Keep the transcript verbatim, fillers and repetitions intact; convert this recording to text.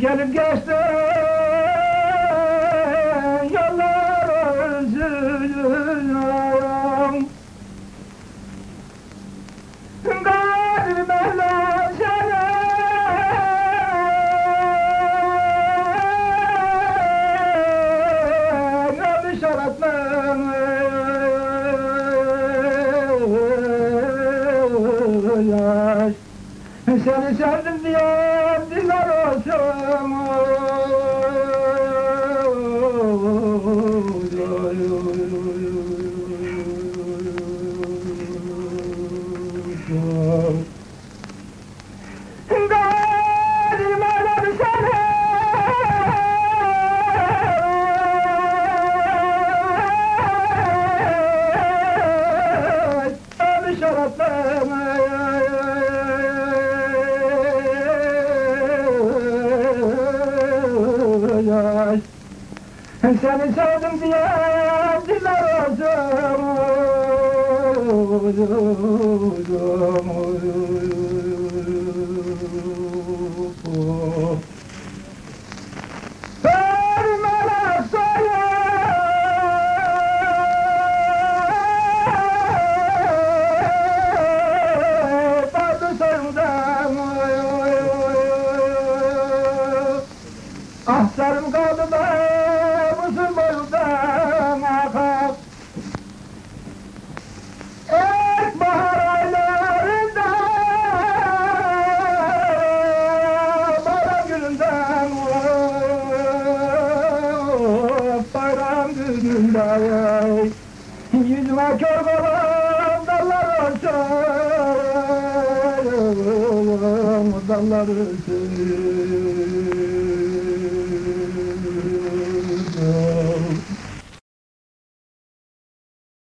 Gelip geçti yollar üzülüyorum. Gayrı Mevla seni ömür şaratmam. Seni sevdim diye diller olsun. Gayrı Mevlam seni ömür şaratmam. Seni sevdim diye diller olsun. Vermeler sayı vardı sayımdan. Ah sarım kaldı da mısır boyundan akar. İlk bahar aylarında bayram gününden, bayram gününden yüzüme kör kalan dallar olsun, dallar olsun.